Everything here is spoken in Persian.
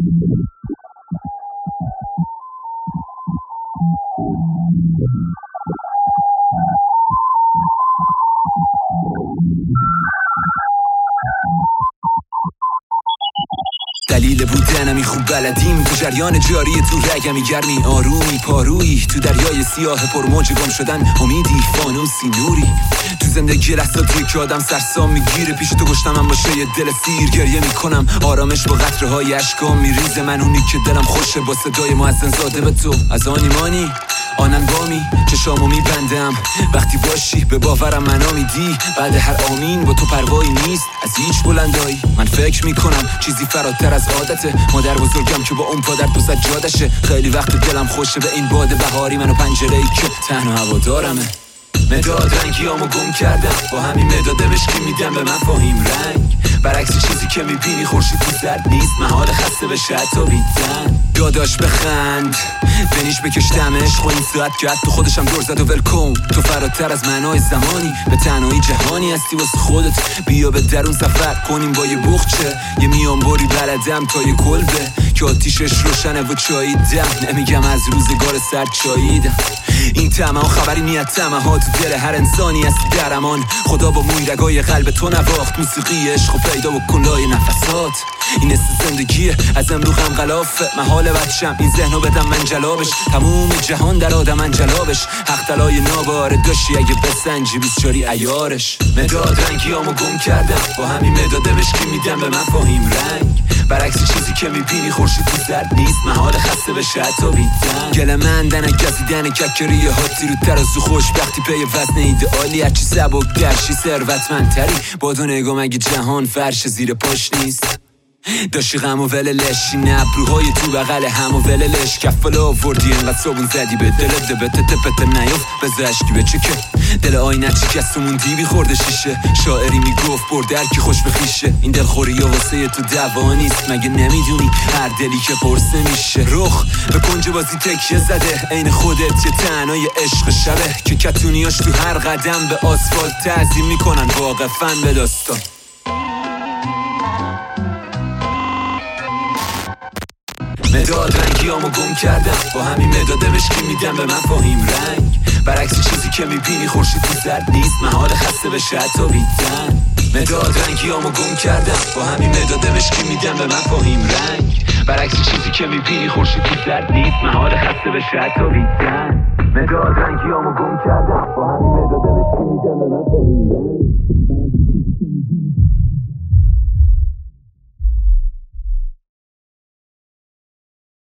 دلیل بودنمی خوب بلدیم تو جریان جاری تو رگمی گرمی آرومی پارویی تو دریای سیاه پرموج گم شدن امیدی فانوسی نوری تو زندگی لحظاتی که آدم سرسام میگیره پیش تو گشتم باشه یه دل سیر گریه میکنم آرامش با قطره های اشکام میریزه من اونی که دلم خوشه با صدای مؤذن زاده به تو از آنیمانی آنن بامی چشامو میبندم وقتی باشی به باورم منو میدی بعد هر آمین با تو پروایی نیست از هیچ بلندایی من فکر میکنم چیزی فراتر از عادته مادر بزرگم که با اون پادر تو سجادشه خیلی وقت دلم خوشه به این باد بهاری منو پنجره‌ای که تنها هوادارمه مداد رنگیامو گم کردم با همین مداد مشکی میدم به مفاهیم رنگ برعکس چیزی که میبینی خورشید تو زرد نیست محال خسته بشه حتی بیدن داداش بخند بنیش بکشتمش خو این ساعت که تو خودشم دور زد و ولکن تو فراتر از معنای زمانی به تنهایی جهانی هستی واسه خودت بیا به درون سفر کنیم با یه بخچه یه میانبری بلدم تا یه کلبه که آتیشش روشنه و چاییدم نمیگم از روزگار سر چاییدم این طمع و خبری نیت طمع ها تو دل هر انسانی هست درمان خدا با موی رگای قلب تو نواخت موسیقی عشق و پیدا بکن لای نفسات این است زندگیه از امرو غم غلافه محال بچم این ذهنو بدم من جلابش تموم جهان در آدم من جلابش حق تلای ناباره داشتی اگه بسنجی 24 عیارش مداد رنگیامو گم کردم با همین مداد مشکی میدم به مفاهیم رنگ برعکس چیزی که میبینی خورشید تو زرد نیست محال خسته بشه حتی بیدن گل من دنک گزیدن ککریه هاتی رو ترازو خوشبختی پی وزن ایدئالی هرچی سبک درشی ثروتمندتری با دو نگاه مگه جهان فرش زیر پاش نیست داشتی غم و وللش این ابروهای تو بغل هم و وللش کفالا آوردی انقدر صابون زدی به دلت دبته تپته نیفت بزه اشکی به چکه دل آینه چی موندی بی خورده شیشه شاعری میگفت برده هر کی خوش بخیشه این دلخوری ها واسه تو دوا نیست مگه نمیدونی هر دلی که پرسه میشه رخ به کنج بازی تکیه زده عین خودت یه تنهای عشق شبه که کتونیاش تو هر قدم به آسفالت تعظیم میکنن واقفا به داستان مداد رنگیامو گم کردم با همین مداد مشکی میدم به مفاهیم رنگ برعکس چیزی که میبینی خورشید تو زرد نیست محال خسته بشه حتی بیدن مداد رنگیامو گم کردم با همین مداد مشکی میدم به مفاهیم رنگ برعکس چیزی که میبینی خورشید تو زرد نیست محال خسته بشه حتی بیدن مداد رنگیامو گم کردم با همین مداد مشکی میدم به مفاهیم رنگ